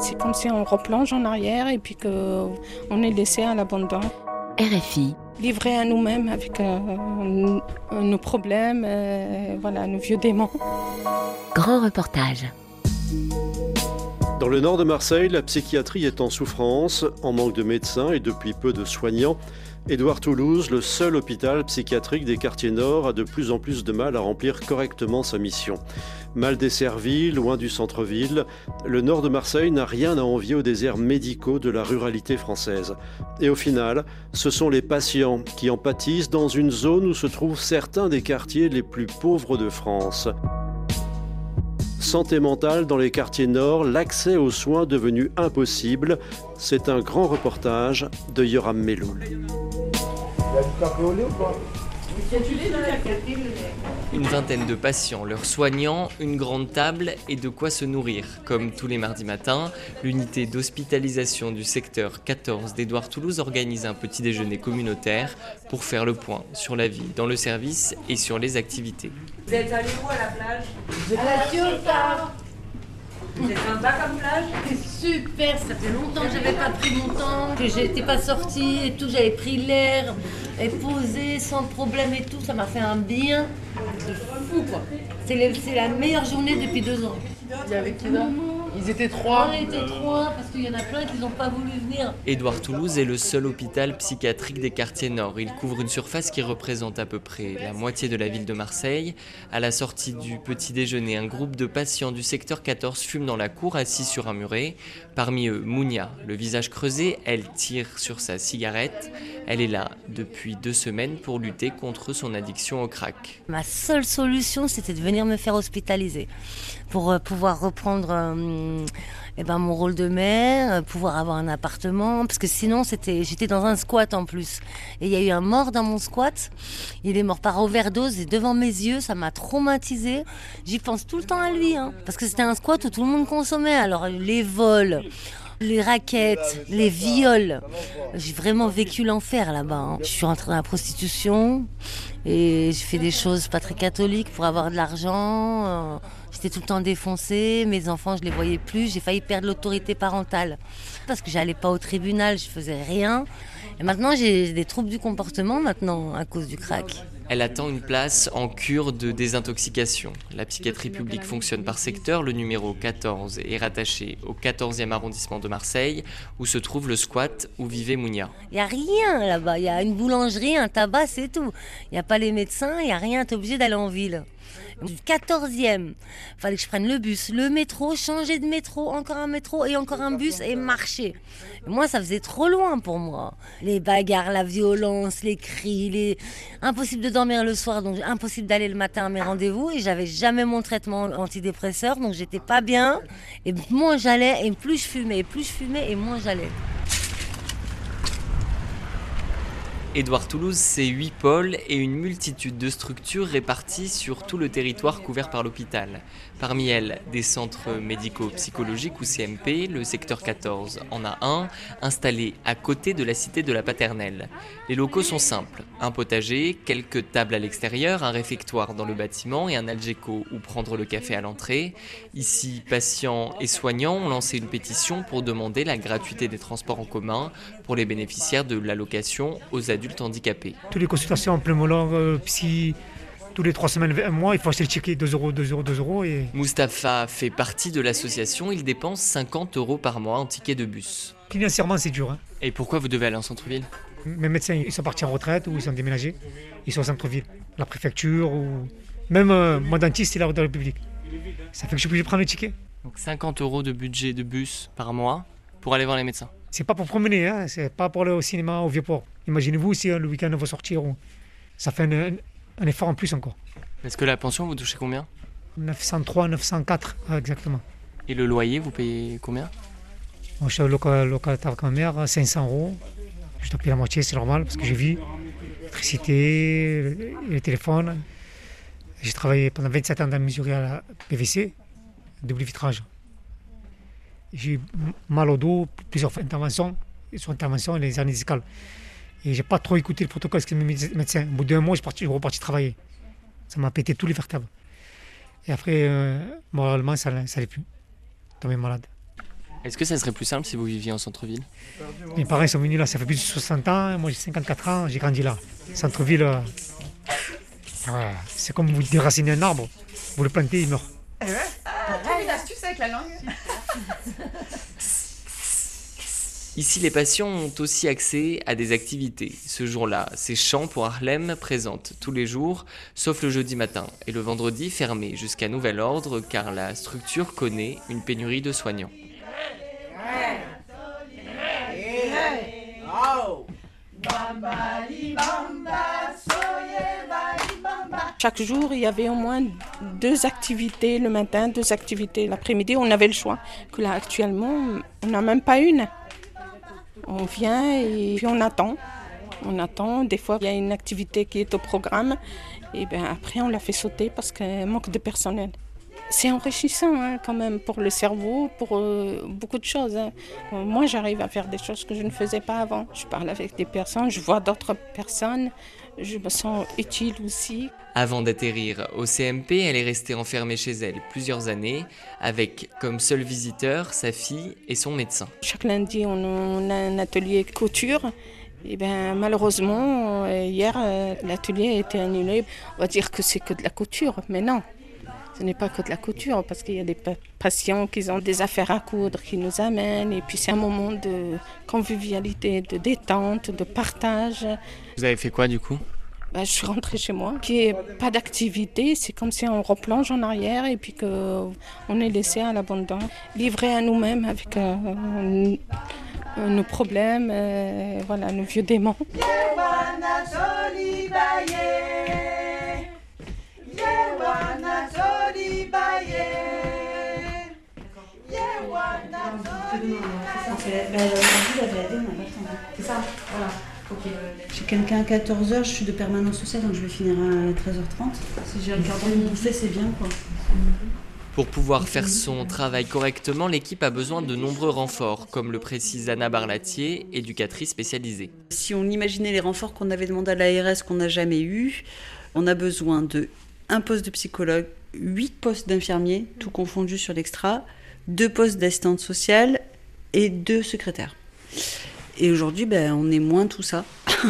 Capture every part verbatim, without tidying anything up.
C'est comme si on replonge en arrière et puis qu'on est laissé à l'abandon. R F I. Livrés à nous-mêmes avec euh, nos problèmes, euh, voilà, nos vieux démons. Grand reportage. Dans le nord de Marseille, la psychiatrie est en souffrance, en manque de médecins et depuis peu de soignants. Édouard Toulouse, le seul hôpital psychiatrique des quartiers nord, a de plus en plus de mal à remplir correctement sa mission. Mal desservi, loin du centre-ville, le nord de Marseille n'a rien à envier aux déserts médicaux de la ruralité française. Et au final, ce sont les patients qui en pâtissent dans une zone où se trouvent certains des quartiers les plus pauvres de France. Santé mentale dans les quartiers nord, l'accès aux soins devenu impossible. C'est un grand reportage de Yoram Meloul. Une vingtaine de patients, leurs soignants, une grande table et de quoi se nourrir. Comme tous les mardis matins, l'unité d'hospitalisation du secteur quatorze d'Édouard Toulouse organise un petit déjeuner communautaire pour faire le point sur la vie dans le service et sur les activités. Vous êtes allé où à la plage? À la Ciotat. Vous êtes sympa comme plage? C'était super, ça fait longtemps que j'avais pas pris mon temps, que j'étais pas sortie et tout, j'avais pris l'air et posé sans problème et tout, ça m'a fait un bien de fou quoi. C'est, le, c'est la meilleure journée depuis deux ans. Il y avait qui là? Ils étaient trois. On était trois parce qu'il y en a plein qui n'ont pas voulu venir. Édouard Toulouse est le seul hôpital psychiatrique des quartiers nord. Il couvre une surface qui représente à peu près la moitié de la ville de Marseille. À la sortie du petit déjeuner, un groupe de patients du secteur quatorze fume dans la cour, assis sur un muret. Parmi eux, Mounia, le visage creusé, elle tire sur sa cigarette. Elle est là depuis deux semaines pour lutter contre son addiction au crack. Ma seule solution, c'était de venir me faire hospitaliser pour euh, pouvoir reprendre euh, eh ben, mon rôle de mère, euh, pouvoir avoir un appartement, parce que sinon c'était, j'étais dans un squat en plus. Et il y a eu un mort dans mon squat, il est mort par overdose et devant mes yeux, ça m'a traumatisée. J'y pense tout le temps à lui, hein, parce que c'était un squat où tout le monde consommait, alors les vols, les raquettes, les viols. J'ai vraiment vécu l'enfer là-bas. Hein. Je suis rentrée dans la prostitution et j'ai fait des choses pas très catholiques pour avoir de l'argent. J'étais tout le temps défoncée, mes enfants je les voyais plus, j'ai failli perdre l'autorité parentale parce que j'allais pas au tribunal, je faisais rien. Et maintenant j'ai des troubles du comportement maintenant à cause du crack. Elle attend une place en cure de désintoxication. La psychiatrie publique fonctionne par secteur. Le numéro quatorze est rattaché au quatorzième arrondissement de Marseille, où se trouve le squat où vivait Mounia. Il n'y a rien là-bas, il y a une boulangerie, un tabac, c'est tout. Il n'y a pas les médecins, il n'y a rien, tu es obligé d'aller en ville. Du quatorzième, il fallait que je prenne le bus, le métro, changer de métro, encore un métro et encore un bus et marcher. Et moi, ça faisait trop loin pour moi. Les bagarres, la violence, les cris, les... impossible de dormir le soir, donc impossible d'aller le matin à mes rendez-vous. Et j'avais jamais mon traitement antidépresseur, donc j'étais pas bien. Et moins j'allais, et plus je fumais, et plus je fumais, et moins j'allais. Édouard Toulouse, c'est huit pôles et une multitude de structures réparties sur tout le territoire couvert par l'hôpital. Parmi elles, des centres médico-psychologiques ou C M P, le secteur quatorze en a un, installé à côté de la cité de la Paternelle. Les locaux sont simples, un potager, quelques tables à l'extérieur, un réfectoire dans le bâtiment et un algeco où prendre le café à l'entrée. Ici, patients et soignants ont lancé une pétition pour demander la gratuité des transports en commun pour les bénéficiaires de l'allocation aux adultes handicapés. Toutes les consultations en pneumologue, euh, psy, tous les trois semaines, un mois, il faut acheter le ticket, deux euros, deux euros, deux euros. Et... Moustapha fait partie de l'association, il dépense cinquante euros par mois en ticket de bus. Financièrement, c'est dur. Hein. Et pourquoi vous devez aller en centre-ville? Mes médecins, ils sont partis en retraite ou ils sont déménagés, ils sont au centre-ville, la préfecture ou même euh, mon dentiste, il est dans le public. Ça fait que je suis obligé de prendre le ticket. Donc cinquante euros de budget de bus par mois pour aller voir les médecins. C'est pas pour promener, hein, c'est pas pour aller au cinéma au Vieux-Port. Imaginez-vous si hein, le week-end on va sortir, on... ça fait un, un, un effort en plus encore. Est-ce que la pension, vous touchez combien? neuf cent trois, neuf cent quatre, exactement. Et le loyer, vous payez combien? Moi, je suis local, locataire avec ma mère, cinq cents euros. Je dois payer la moitié, c'est normal, parce que j'ai vu l'électricité, le, le téléphone. J'ai travaillé pendant vingt-sept ans dans la mesurerie à la P V C, double vitrage. J'ai eu mal au dos, plusieurs interventions, sur intervention et les hernies discales. Et j'ai pas trop écouté le protocole avec mes médecins. Au bout d'un mois, je suis reparti travailler. Ça m'a pété tous les vertèbres. Et après, euh, moralement, ça n'allait plus. Tombé malade. Est-ce que ça serait plus simple si vous viviez en centre-ville? Mes parents sont venus là, ça fait plus de soixante ans, moi j'ai cinquante-quatre ans, j'ai grandi là. Centre-ville, euh, ouais, c'est comme vous déracinez un arbre, vous le plantez, il meurt. Eh ouais. T'as une astuce avec la langue? Ici, les patients ont aussi accès à des activités. Ce jour-là, c'est chant pour Harlem présente tous les jours, sauf le jeudi matin et le vendredi fermé jusqu'à nouvel ordre car la structure connaît une pénurie de soignants. Chaque jour, il y avait au moins deux activités le matin, deux activités l'après-midi. On avait le choix. Que là, actuellement, on n'a même pas une. On vient et puis on attend. On attend. Des fois, il y a une activité qui est au programme. Et bien après, on la fait sauter parce qu'il manque de personnel. C'est enrichissant hein, quand même pour le cerveau, pour euh, beaucoup de choses. Hein. Moi, j'arrive à faire des choses que je ne faisais pas avant. Je parle avec des personnes, je vois d'autres personnes, je me sens utile aussi. Avant d'atterrir au C M P, elle est restée enfermée chez elle plusieurs années, avec comme seul visiteur sa fille et son médecin. Chaque lundi, on a un atelier couture. Et ben, malheureusement, hier, l'atelier a été annulé. On va dire que c'est que de la couture, mais non. Ce n'est pas que de la couture, parce qu'il y a des patients qui ont des affaires à coudre qui nous amènent. Et puis c'est un moment de convivialité, de détente, de partage. Vous avez fait quoi du coup? Ben, je suis rentrée chez moi. Qu'il n'y ait pas d'activité, c'est comme si on replonge en arrière et puis qu'on est laissé à l'abandon. Livré à nous-mêmes avec euh, nos problèmes, euh, voilà, nos vieux démons. C'est ça, voilà. Okay. J'ai quelqu'un à quatorze heures, je suis de permanence sociale, donc je vais finir à treize heures trente. Si j'ai regardé mon fait, c'est bien quoi. Pour pouvoir faire son travail correctement, l'équipe a besoin de nombreux renforts, comme le précise Anna Barlatier, éducatrice spécialisée. Si on imaginait les renforts qu'on avait demandé à l'A R S qu'on n'a jamais eu, on a besoin de un poste de psychologue, huit postes d'infirmiers, tout confondu sur l'extra, deux postes d'assistante sociale et deux secrétaires. Et aujourd'hui, ben, on est moins tout ça.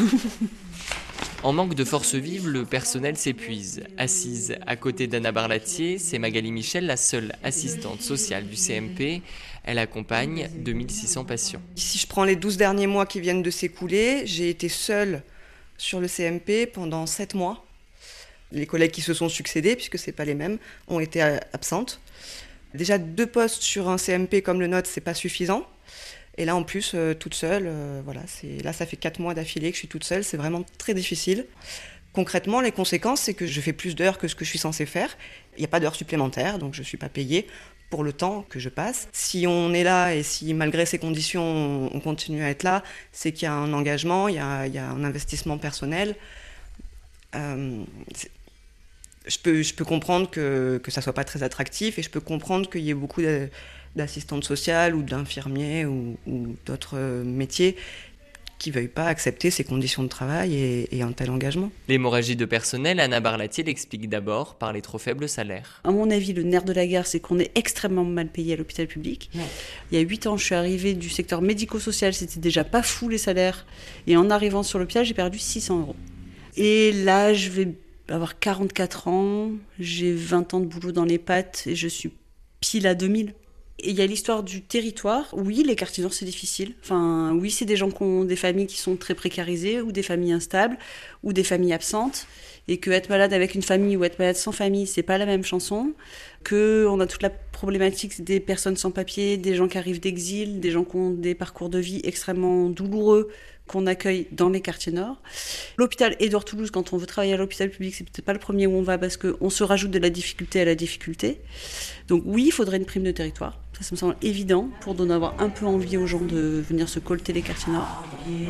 En manque de force vive, le personnel s'épuise. Assise à côté d'Anna Barlatier, c'est Magali Michel, la seule assistante sociale du C M P. Elle accompagne deux mille six cents patients. Si je prends les douze derniers mois qui viennent de s'écouler, j'ai été seule sur le C M P pendant sept mois. Les collègues qui se sont succédés, puisque ce n'est pas les mêmes, ont été absentes. Déjà, deux postes sur un C M P comme le nôtre, ce n'est pas suffisant. Et là, en plus, euh, toute seule, euh, voilà, c'est... là, ça fait quatre mois d'affilée que je suis toute seule. C'est vraiment très difficile. Concrètement, les conséquences, c'est que je fais plus d'heures que ce que je suis censée faire. Il n'y a pas d'heures supplémentaires, donc je ne suis pas payée pour le temps que je passe. Si on est là et si, malgré ces conditions, on continue à être là, c'est qu'il y a un engagement, il y a, il y a un investissement personnel. Euh, je, peux, je peux comprendre que, que ça ne soit pas très attractif et je peux comprendre qu'il y ait beaucoup de... d'assistantes sociales ou d'infirmiers ou, ou d'autres métiers qui ne veuillent pas accepter ces conditions de travail et, et un tel engagement. L'hémorragie de personnel, Anna Barlatier l'explique d'abord par les trop faibles salaires. À mon avis, le nerf de la guerre, c'est qu'on est extrêmement mal payé à l'hôpital public. Ouais. Il y a huit ans, je suis arrivée du secteur médico-social, c'était déjà pas fou les salaires. Et en arrivant sur l'hôpital, j'ai perdu six cents euros. Et là, je vais avoir quarante-quatre ans, j'ai vingt ans de boulot dans les pattes et je suis pile à deux mille. Et il y a l'histoire du territoire. Oui, les quartiers nord, c'est difficile. Enfin, oui, c'est des gens qui ont des familles qui sont très précarisées, ou des familles instables, ou des familles absentes. Et que être malade avec une famille ou être malade sans famille, c'est pas la même chanson. Que on a toute la problématique des personnes sans papier, des gens qui arrivent d'exil, des gens qui ont des parcours de vie extrêmement douloureux qu'on accueille dans les quartiers nord. L'hôpital Édouard-Toulouse, quand on veut travailler à l'hôpital public, c'est peut-être pas le premier où on va parce qu'on se rajoute de la difficulté à la difficulté. Donc oui, il faudrait une prime de territoire. Ça, ça me semble évident pour donner avoir un peu envie aux gens de venir se colter les quartiers nord.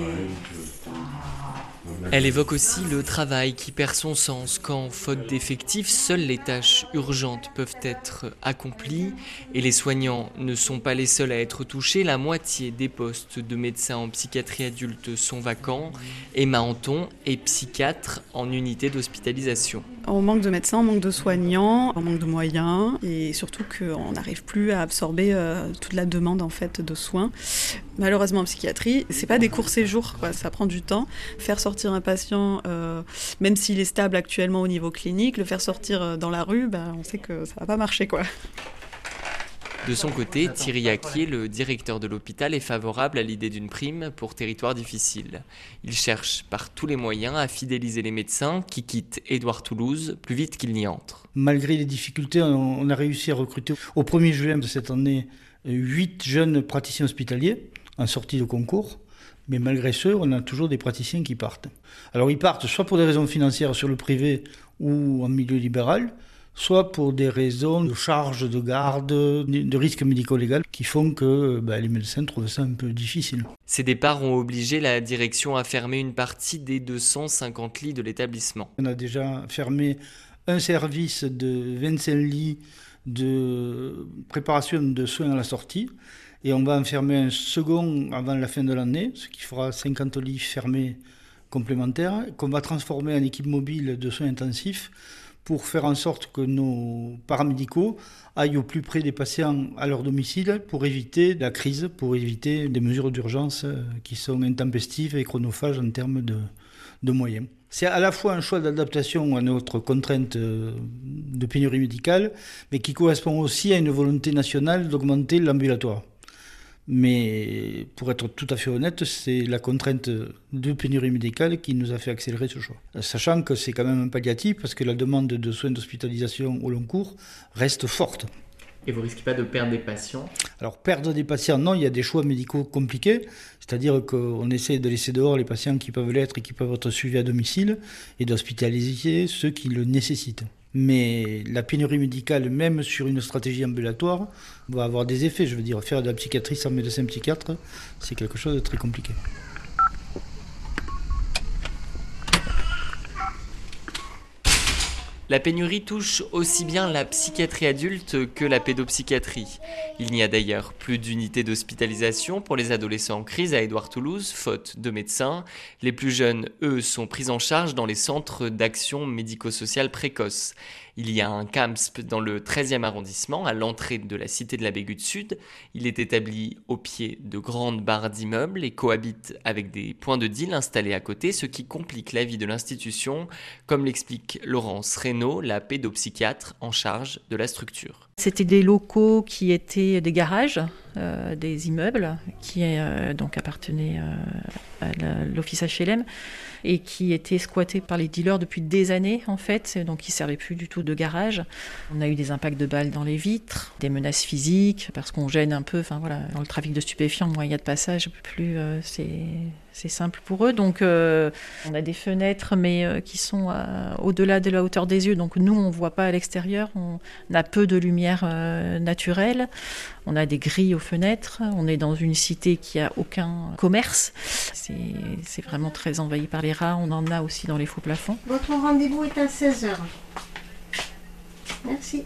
Elle évoque aussi le travail qui perd son sens quand, faute d'effectifs, seules les tâches urgentes peuvent être accomplies et les soignants ne sont pas les seuls à être touchés. La moitié des postes de médecins en psychiatrie adulte sont vacants. Emma Anton est psychiatre en unité d'hospitalisation. On manque de médecins, on manque de soignants, on manque de moyens et surtout qu'on n'arrive plus à absorber euh, toute la demande en fait de soins. Malheureusement en psychiatrie, c'est pas des courts séjours, quoi. Ça prend du temps. Faire sortir un patient, euh, même s'il est stable actuellement au niveau clinique, le faire sortir dans la rue, ben, on sait que ça va pas marcher, quoi. De son côté, Thierry Acquier, le directeur de l'hôpital, est favorable à l'idée d'une prime pour territoire difficile. Il cherche par tous les moyens à fidéliser les médecins qui quittent Édouard Toulouse plus vite qu'ils n'y entrent. Malgré les difficultés, on a réussi à recruter au premier juin de cette année huit jeunes praticiens hospitaliers en sortie de concours. Mais malgré ce, on a toujours des praticiens qui partent. Alors ils partent soit pour des raisons financières sur le privé ou en milieu libéral, soit pour des raisons de charges de garde, de risques médico-légaux qui font que bah, les médecins trouvent ça un peu difficile. Ces départs ont obligé la direction à fermer une partie des deux cent cinquante lits de l'établissement. On a déjà fermé un service de vingt-cinq lits de préparation de soins à la sortie et on va en fermer un second avant la fin de l'année, ce qui fera cinquante lits fermés complémentaires qu'on va transformer en équipe mobile de soins intensifs pour faire en sorte que nos paramédicaux aillent au plus près des patients à leur domicile pour éviter la crise, pour éviter des mesures d'urgence qui sont intempestives et chronophages en termes de, de moyens. C'est à la fois un choix d'adaptation à notre contrainte de pénurie médicale, mais qui correspond aussi à une volonté nationale d'augmenter l'ambulatoire. Mais pour être tout à fait honnête, c'est la contrainte de pénurie médicale qui nous a fait accélérer ce choix. Sachant que c'est quand même un palliatif parce que la demande de soins d'hospitalisation au long cours reste forte. Et vous risquez pas de perdre des patients ? Alors perdre des patients, non, il y a des choix médicaux compliqués. C'est-à-dire qu'on essaie de laisser dehors les patients qui peuvent l'être et qui peuvent être suivis à domicile et d'hospitaliser ceux qui le nécessitent. Mais la pénurie médicale, même sur une stratégie ambulatoire, va avoir des effets. Je veux dire, faire de la psychiatrie sans médecin psychiatre, c'est quelque chose de très compliqué. La pénurie touche aussi bien la psychiatrie adulte que la pédopsychiatrie. Il n'y a d'ailleurs plus d'unités d'hospitalisation pour les adolescents en crise à Édouard Toulouse, faute de médecins. Les plus jeunes, eux, sont pris en charge dans les centres d'action médico-sociale précoce. Il y a un CAMSP dans le treizième arrondissement, à l'entrée de la cité de la Bégude Sud. Il est établi au pied de grandes barres d'immeubles et cohabite avec des points de deal installés à côté, ce qui complique la vie de l'institution, comme l'explique Laurence Reynaud, la pédopsychiatre en charge de la structure. C'était des locaux qui étaient des garages, euh, des immeubles qui euh, donc appartenaient euh, à la, l'office H L M et qui étaient squattés par les dealers depuis des années en fait, donc ils ne servaient plus du tout de garage. On a eu des impacts de balles dans les vitres, des menaces physiques parce qu'on gêne un peu, enfin voilà, dans le trafic de stupéfiants, moyen de passage, plus euh, c'est, c'est simple pour eux. Donc euh, on a des fenêtres mais euh, qui sont euh, au-delà de la hauteur des yeux, donc nous on ne voit pas à l'extérieur, on a peu de lumière euh, naturelle, on a des grilles aux fenêtres, on est dans une cité qui n'a aucun commerce, c'est, c'est vraiment très envahi par les rats, on en a aussi dans les faux plafonds. Votre rendez-vous est à seize heures. Merci.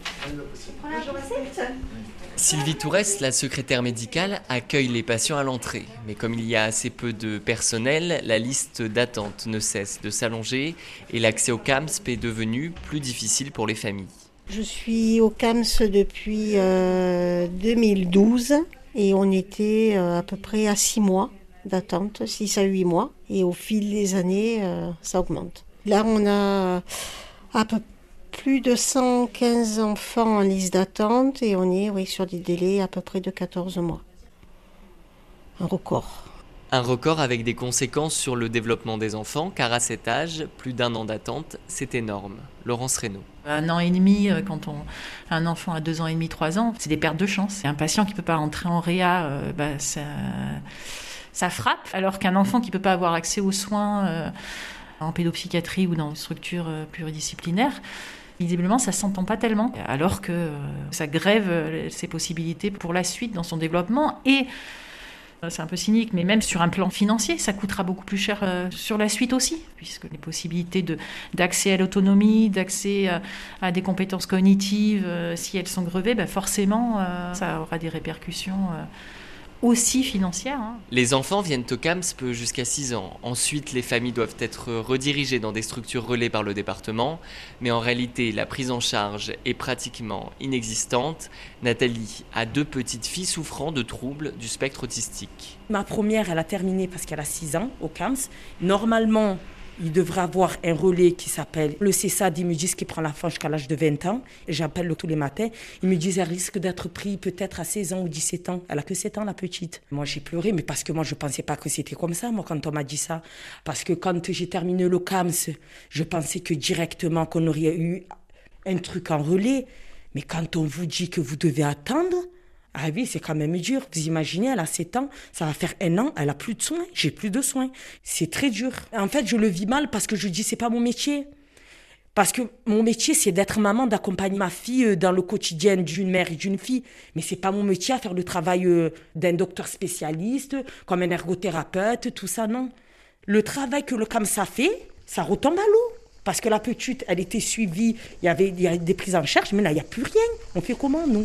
Sylvie Tourès, la secrétaire médicale, accueille les patients à l'entrée. Mais comme il y a assez peu de personnel, la liste d'attente ne cesse de s'allonger et l'accès au CAMSP est devenu plus difficile pour les familles. Je suis au CAMS depuis euh, deux mille douze et on était euh, à peu près à six mois d'attente, six à huit mois. Et au fil des années, euh, ça augmente. Là, on a à peu plus de cent quinze enfants en liste d'attente et on est oui, sur des délais à peu près de quatorze mois. Un record. Un record avec des conséquences sur le développement des enfants, car à cet âge, plus d'un an d'attente, c'est énorme. Laurence Reynaud. Un an et demi, quand on, un enfant a deux ans et demi, trois ans, c'est des pertes de chance. Un patient qui ne peut pas entrer en réa, euh, bah, ça, ça frappe, alors qu'un enfant qui ne peut pas avoir accès aux soins euh, en pédopsychiatrie ou dans une structure euh, pluridisciplinaire, visiblement, ça ne s'entend pas tellement, alors que euh, ça grève euh, ses possibilités pour la suite dans son développement. Et euh, c'est un peu cynique, mais même sur un plan financier, ça coûtera beaucoup plus cher euh, sur la suite aussi, puisque les possibilités de, d'accès à l'autonomie, d'accès à, à des compétences cognitives, euh, si elles sont grevées, bah forcément, euh, ça aura des répercussions euh, aussi financière. Hein. Les enfants viennent au C A M S P jusqu'à six ans. Ensuite, les familles doivent être redirigées dans des structures relais par le département. Mais en réalité, la prise en charge est pratiquement inexistante. Nathalie a deux petites filles souffrant de troubles du spectre autistique. Ma première, elle a terminé parce qu'elle a six ans au C A M S. Normalement, il devrait avoir un relais qui s'appelle le C E S A D. Ils me disent qu'il prend l'enfant jusqu'à l'âge de vingt ans. Et j'appelle tous les matins. Ils me disent qu'elle risque d'être prise peut-être à seize ans ou dix-sept ans. Elle a que sept ans, la petite. Moi, j'ai pleuré, mais parce que moi, je ne pensais pas que c'était comme ça, moi, quand on m'a dit ça. Parce que quand j'ai terminé le C A M S, je pensais que directement qu'on aurait eu un truc en relais. Mais quand on vous dit que vous devez attendre... Ah oui, c'est quand même dur. Vous imaginez, elle a sept ans, ça va faire un an, elle a plus de soins, j'ai plus de soins. C'est très dur. En fait, je le vis mal parce que je dis c'est pas mon métier. Parce que mon métier, c'est d'être maman, d'accompagner ma fille dans le quotidien d'une mère et d'une fille. Mais c'est pas mon métier à faire le travail d'un docteur spécialiste, comme un ergothérapeute, tout ça, non. Le travail que le C A M S a fait, ça retombe à l'eau. Parce que la petite, elle était suivie, il y avait, il y a des prises en charge, mais là, il n'y a plus rien. On fait comment, nous ?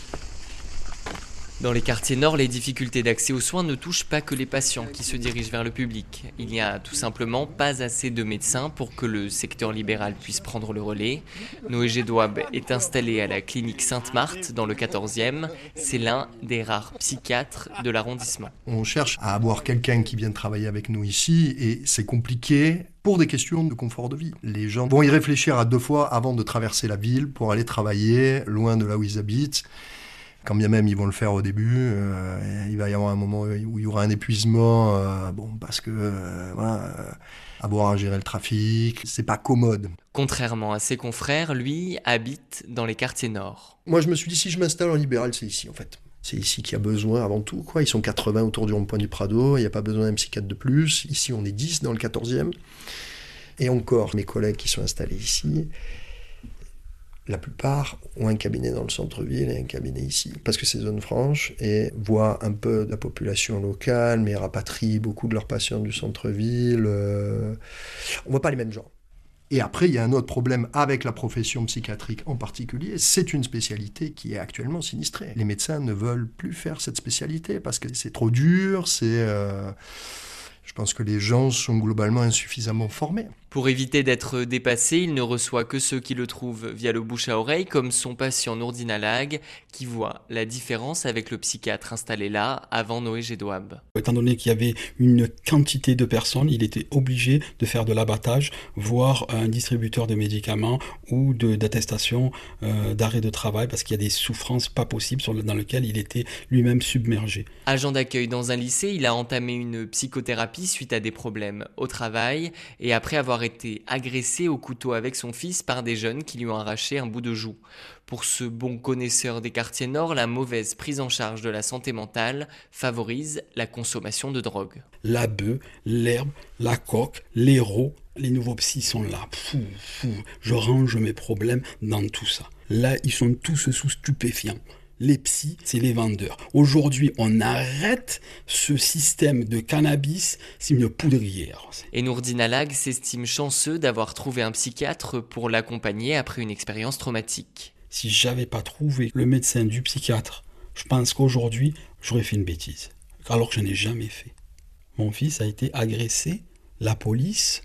Dans les quartiers nord, les difficultés d'accès aux soins ne touchent pas que les patients qui se dirigent vers le public. Il n'y a tout simplement pas assez de médecins pour que le secteur libéral puisse prendre le relais. Noé Gédouab est installé à la clinique Sainte-Marthe dans le quatorzième. C'est l'un des rares psychiatres de l'arrondissement. On cherche à avoir quelqu'un qui vienne travailler avec nous ici et c'est compliqué pour des questions de confort de vie. Les gens vont y réfléchir à deux fois avant de traverser la ville pour aller travailler loin de là où ils habitent. Quand bien même ils vont le faire au début, euh, il va y avoir un moment où il y aura un épuisement, euh, bon, parce que euh, voilà, euh, avoir à gérer le trafic, c'est pas commode. Contrairement à ses confrères, lui habite dans les quartiers nord. Moi je me suis dit, si je m'installe en libéral, c'est ici en fait. C'est ici qu'il y a besoin avant tout, quoi. Ils sont quatre-vingts autour du rond-point du Prado, il n'y a pas besoin d'un psychiatre de plus. Ici on est dix dans le quatorzième. Et encore, mes collègues qui sont installés ici, la plupart ont un cabinet dans le centre-ville et un cabinet ici, parce que c'est zone franche et voient un peu de la population locale, mais rapatrient beaucoup de leurs patients du centre-ville. Euh... On ne voit pas les mêmes gens. Et après, il y a un autre problème avec la profession psychiatrique en particulier, c'est une spécialité qui est actuellement sinistrée. Les médecins ne veulent plus faire cette spécialité parce que c'est trop dur, c'est... Euh... Je pense que les gens sont globalement insuffisamment formés. Pour éviter d'être dépassé, il ne reçoit que ceux qui le trouvent via le bouche à oreille, comme son patient Nourdine Alag, qui voit la différence avec le psychiatre installé là avant Noé Gédouab. Étant donné qu'il y avait une quantité de personnes, il était obligé de faire de l'abattage, voire un distributeur de médicaments ou de, d'attestation euh, d'arrêt de travail, parce qu'il y a des souffrances pas possibles sur le, dans lesquelles il était lui-même submergé. Agent d'accueil dans un lycée, il a entamé une psychothérapie suite à des problèmes au travail et après avoir été agressé au couteau avec son fils par des jeunes qui lui ont arraché un bout de joue. Pour ce bon connaisseur des quartiers nord, la mauvaise prise en charge de la santé mentale favorise la consommation de drogue. La bœuf, l'herbe, la coque, l'héros, les nouveaux psys sont là. Fou, fou. Je range mes problèmes dans tout ça. Là, ils sont tous sous stupéfiants. Les psys, c'est les vendeurs. Aujourd'hui, on arrête ce système de cannabis, c'est une poudrière. Et Nourdine Alag s'estime chanceux d'avoir trouvé un psychiatre pour l'accompagner après une expérience traumatique. Si j'avais pas trouvé le médecin du psychiatre, je pense qu'aujourd'hui, j'aurais fait une bêtise. Alors que je n'ai jamais fait. Mon fils a été agressé, la police,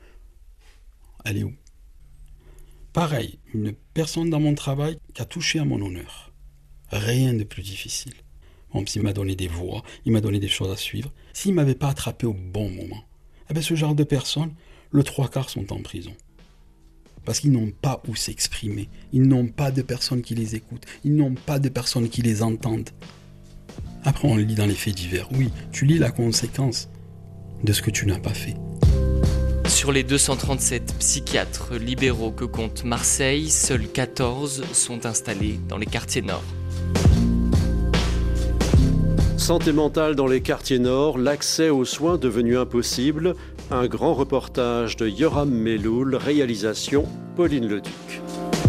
elle est où ? Pareil, une personne dans mon travail qui a touché à mon honneur. Rien de plus difficile. Mon psy m'a donné des voies, il m'a donné des choses à suivre. S'il ne m'avait pas attrapé au bon moment, eh bien ce genre de personnes, le trois quarts sont en prison. Parce qu'ils n'ont pas où s'exprimer. Ils n'ont pas de personnes qui les écoutent. Ils n'ont pas de personnes qui les entendent. Après, on le lit dans les faits divers. Oui, tu lis la conséquence de ce que tu n'as pas fait. Sur les deux cent trente-sept psychiatres libéraux que compte Marseille, seuls quatorze sont installés dans les quartiers nord. Santé mentale dans les quartiers nord, l'accès aux soins devenu impossible. Un grand reportage de Yoram Meloul, réalisation Pauline Leduc.